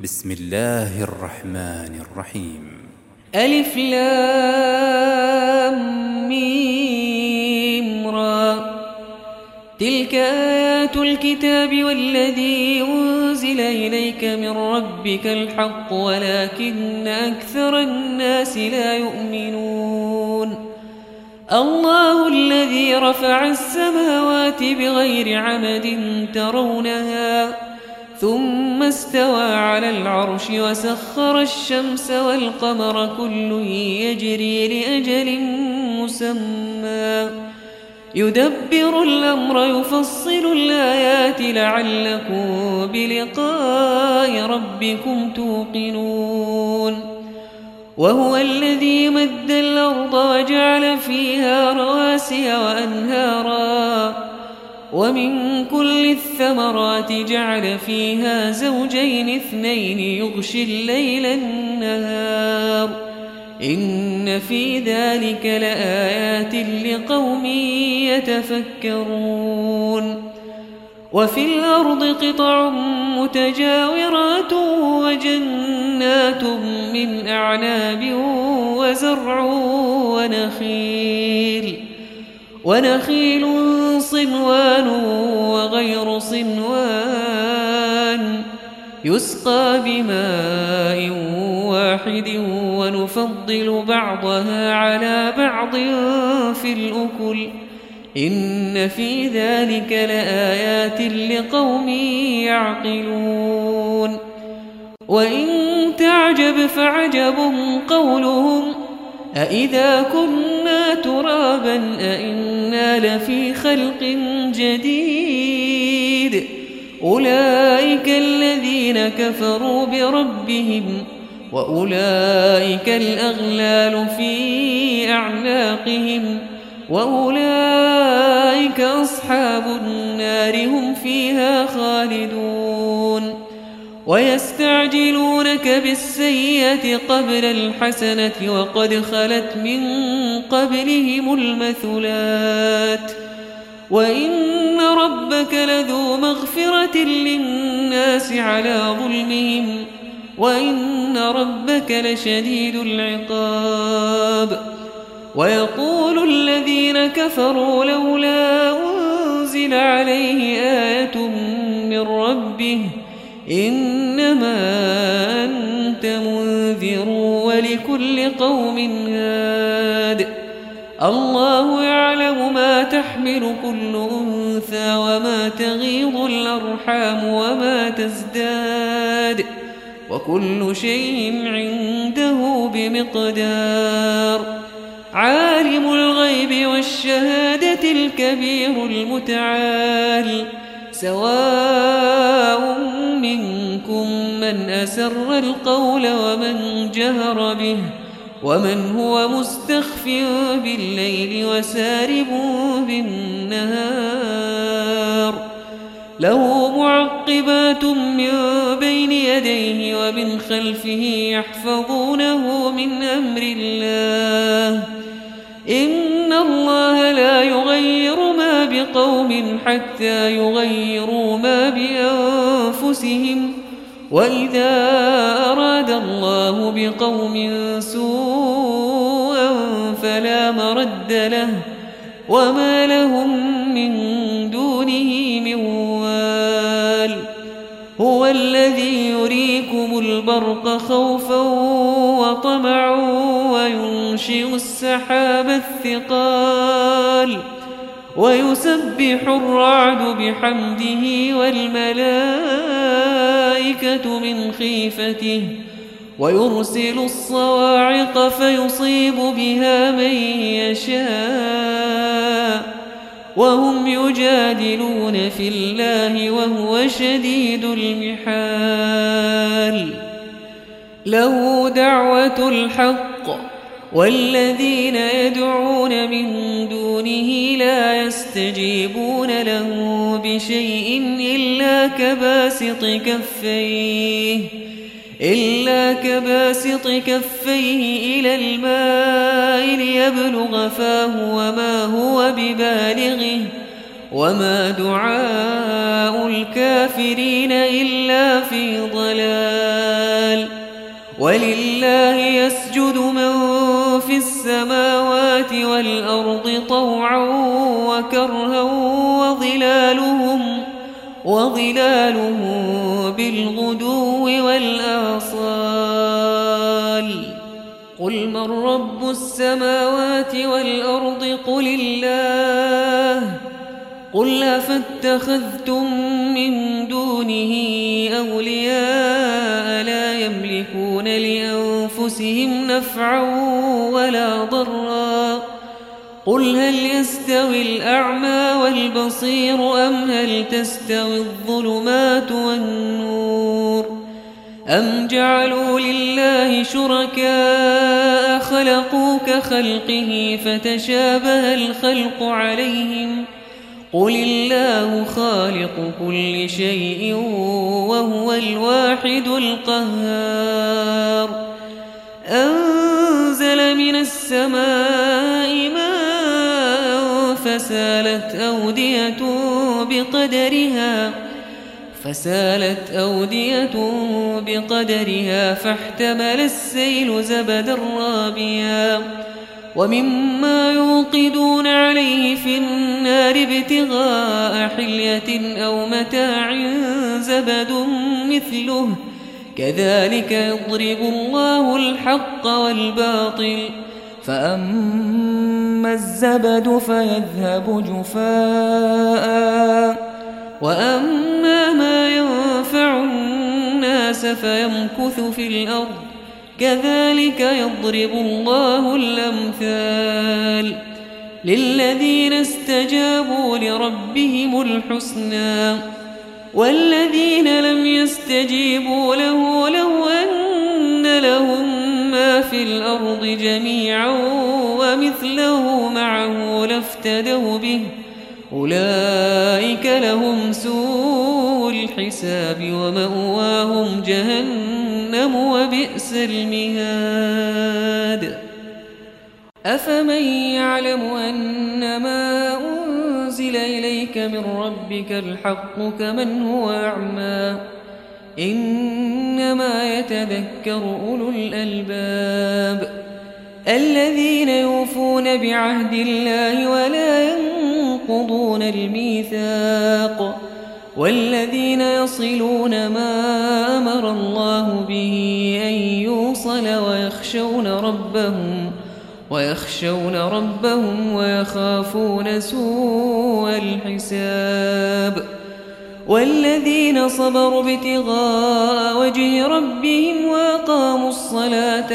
بسم الله الرحمن الرحيم. ألف لام ميم را. تلك آيات الكتاب والذي أنزل إليك من ربك الحق ولكن أكثر الناس لا يؤمنون. الله الذي رفع السماوات بغير عمد ترونها ثم استوى على العرش وسخر الشمس والقمر كل يجري لأجل مسمى يدبر الأمر يفصل الآيات لعلكم بلقاء ربكم توقنون. وهو الذي مد الأرض وجعل فيها رواسي وأنهارا ومن كل الثمرات جعل فيها زوجين اثنين يغشي الليل النهار إن في ذلك لآيات لقوم يتفكرون. وفي الأرض قطع متجاورات وجنات من أعناب وزرع ونخيل صنوان وغير صنوان يسقى بماء واحد ونفضل بعضها على بعض في الأكل إن في ذلك لآيات لقوم يعقلون. وإن تعجب فعجب قولهم أإذا كنا ترابا أإنا لفي خلق جديد أولئك الذين كفروا بربهم وأولئك الأغلال في أعناقهم وأولئك أصحاب النار هم فيها خالدون. ويستعجلونك بالسيئة قبل الحسنة وقد خلت من قبلهم المثلات وإن ربك لذو مغفرة للناس على ظلمهم وإن ربك لشديد العقاب. ويقول الذين كفروا لولا أنزل عليه آية من ربه إنما أنت منذر ولكل قوم هاد. الله يعلم ما تحمل كل أنثى وما تغيض الأرحام وما تزداد وكل شيء عنده بمقدار. عالم الغيب والشهادة الكبير المتعال سواء منكم من أسر القول ومن جهر به ومن هو مستخف بالليل وسارب بالنهار. له معقبات من بين يديه ومن خلفه يحفظونه من أمر الله إن الله لا يغير ما بقوم حتى يغيروا ما بأنفسهم وإذا أراد الله بقوم سوءا فلا مرد له وما لهم من دونه من وال. هو الذي يريكم البرق خوفا وطمعا وينشئ السحاب الثقال ويسبح الرعد بحمده والملائكة من خيفته ويرسل الصواعق فيصيب بها من يشاء وهم يجادلون في الله وهو شديد المحال. له دعوة الحق والذين يدعون من دونه لا يستجيبون له بشيء إلا كباسط كفيه إلى الماء ليبلغ فاه وما هو ببالغه وما دعاء الكافرين إلا في ضلال. ولله يسجد من في السماوات والأرض طوعا وكرها وظلالهم بالغدو والآصال. قل من رب السماوات والأرض قل الله. قل أفاتخذتم من دونه أولياء لا يملكون لأنفسهم نفعا ولا ضرا. قل هل يستوي الأعمى والبصير أم هل تستوي الظلمات والنور أم جعلوا لله شركاء خلقوا كخلقه فتشابه الخلق عليهم قل الله خالق كل شيء وهو الواحد القهار. أنزل من السماء ماء فسالت أودية بقدرها فاحتمل السيل زبدا رابيا ومما يوقدون عليه في النار ابتغاء حلية أو متاع زبد مثله كذلك يضرب الله الحق والباطل فأما الزبد فيذهب جفاء وأما ما ينفع الناس فيمكث في الأرض كذلك يضرب الله الأمثال. للذين استجابوا لربهم الحسنى والذين لم يستجيبوا له لو أن لهم ما في الأرض جميعا ومثله معه لافتدوا به أولئك لهم سوء الحساب ومأواهم جهنم وبئس المهاد. أفمن يعلم أنما أنزل إليك من ربك الحق كمن هو أعمى إنما يتذكر أولو الألباب الذين يوفون بعهد الله ولا ينقضون الميثاق والذين يصلون ما أمر الله به أن يوصل ويخشون ربهم ويخافون سوء الحساب. والذين صبروا ابتغاء وجه ربهم وأقاموا الصلاة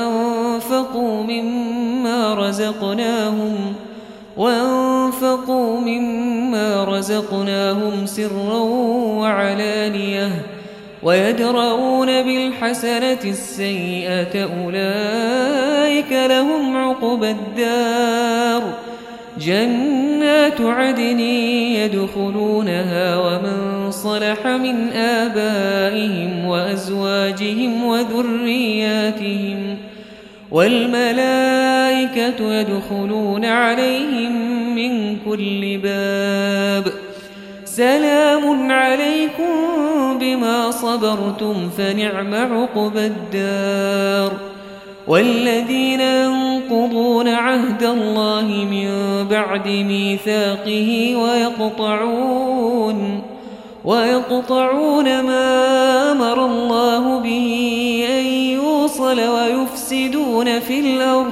وأنفقوا مما رزقناهم سرا وعلانية ويدرؤون بالحسنة السيئة أولئك لهم عقبى الدار جنات عدن يدخلونها ومن صلح من آبائهم وأزواجهم وذرياتهم والملائكة يدخلون عليهم من كل باب سلام عليكم بما صبرتم فنعم عقبى الدار. والذين ينقضون عهد الله من بعد ميثاقه ويقطعون ما أمر الله به أن يوصل ويفسدون في الأرض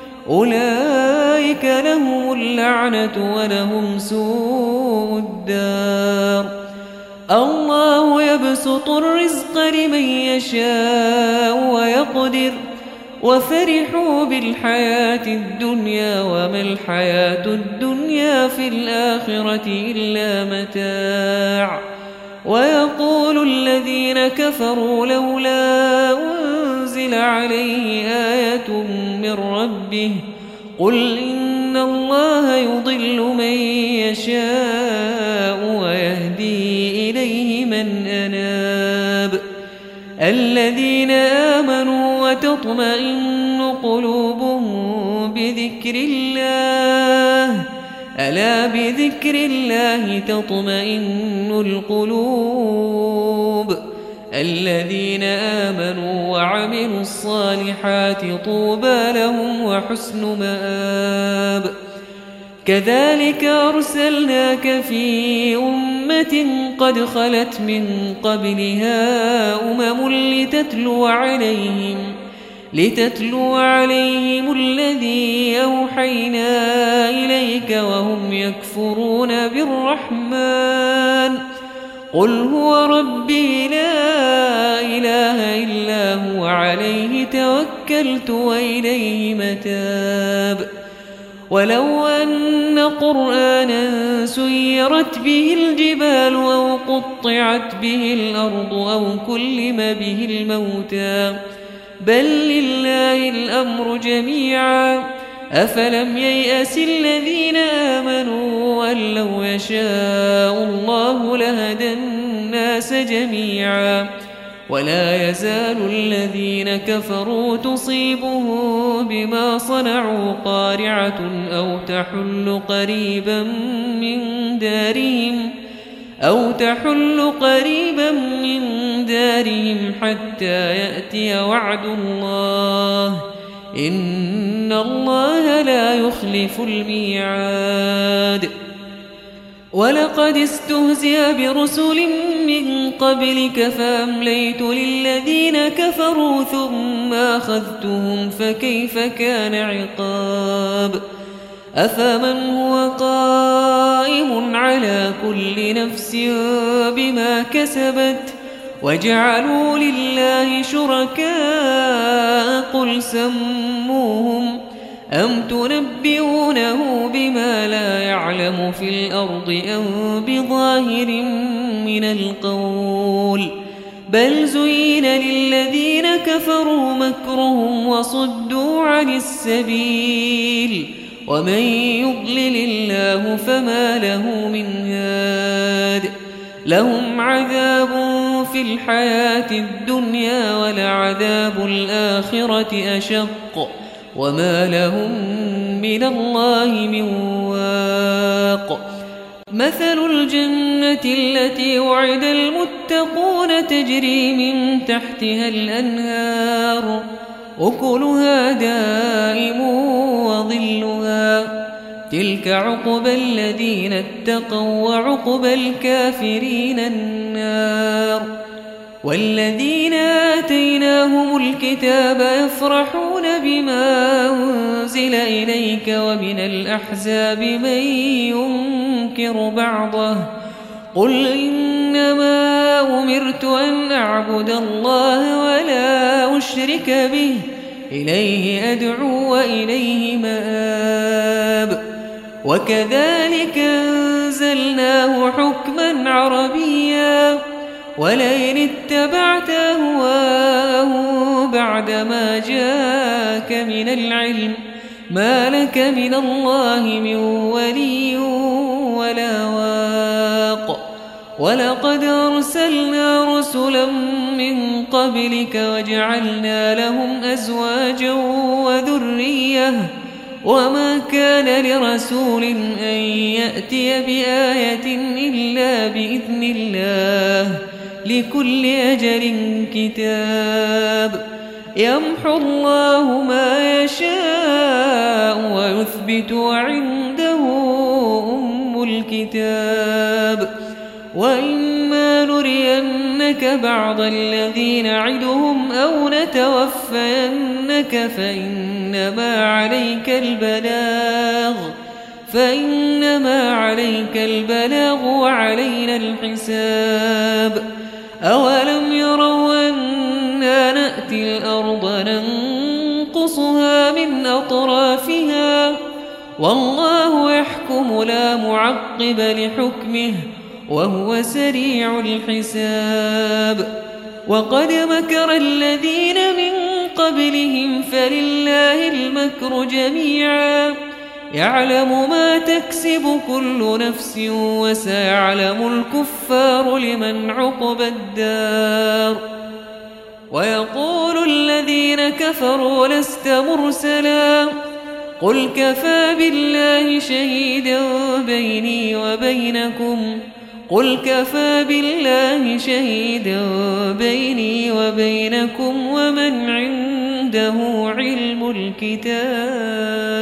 أولئك لهم اللعنة ولهم سوء الدار. الله يبسط الرزق لمن يشاء ويقدر وفرحوا بالحياة الدنيا وما الحياة الدنيا في الآخرة إلا متاع. ويقول الذين كفروا لولا أنزل عليه آية من ربه قل إن الله يضل من يشاء ويهدي إليه من أناب. الذين آمنوا وتطمئن قلوبهم بذكر الله ألا بذكر الله تطمئن القلوب الذين آمنوا وعملوا الصالحات طوبى لهم وحسن مآب. كذلك أرسلناك في أمة قد خلت من قبلها لتتلو عليهم الذي أوحينا إليك وهم يكفرون بالرحمن. قل هو ربي لا إله إلا هو عليه توكلت وإليه متاب. ولو أن قرآنا سيرت به الجبال أو قطعت به الأرض أو كلم به الموتى بل لله الأمر جميعا أفلم ييأس الذين آمنوا أن لو يشاء الله لهدى الناس جميعا ولا يزال الذين كفروا تصيبهم بما صنعوا قارعة أو تحل قريبا من دارهم حتى يأتي وعد الله إن الله لا يخلف الميعاد. ولقد استهزئ برسل من قبلك فأمليت للذين كفروا ثم أخذتهم فكيف كان عقاب. أفمن هو قائم على كل نفس بما كسبت وجعلوا لله شركاء قل سموهم أم تنبئونه بما لا يعلم في الأرض أم بظاهر من القول بل زين للذين كفروا مكرهم وصدوا عن السبيل ومن يضلل الله فما له من هاد. لهم عذاب في الحياة الدنيا ولعذاب الآخرة أشق وما لهم من الله من واق. مثل الجنة التي وعد المتقون تجري من تحتها الأنهار أكلها دائم وظلها تلك عقبى الذين اتقوا وعقبى الكافرين النار. والذين آتيناهم الكتاب يفرحون بما أنزل إليك ومن الأحزاب من ينكر بعضه قل إنما أمرت أن أعبد الله ولا أشرك به إليه أدعو وإليه مآب. وكذلك أنزلناه حكما عربيا ولئن اتبعت أهواءهم بعدما جاءك من العلم ما لك من الله من ولي ولا واق. ولقد أرسلنا رسلا من قبلك وجعلنا لهم أزواجا وذرية وما كان لرسول أن يأتي بآية إلا بإذن الله لكل أجل كتاب. يمحو الله ما يشاء ويثبت وعنده أم الكتاب. وإما نرينك بعض الذين نعدهم أو نتوفينك فإنما عليك البلاغ وعلينا الحساب. أولم يروا أنا نأتي الأرض ننقصها من أطرافها والله يحكم لا معقب لحكمه وهو سريع الحساب. وقد مكر الذين من قبلهم فلله المكر جميعا يعلم ما تكسب كل نفس وسيعلم الكفار لمن عقبى الدار. ويقول الذين كفروا لست مرسلا قل كفى بالله شهيدا بيني وبينكم قل كفى بالله شهيدا بيني وبينكم ومن عنده علم الكتاب.